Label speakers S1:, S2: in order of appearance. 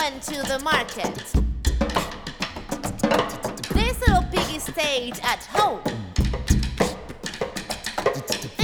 S1: went to the market. This little piggy stayed at home.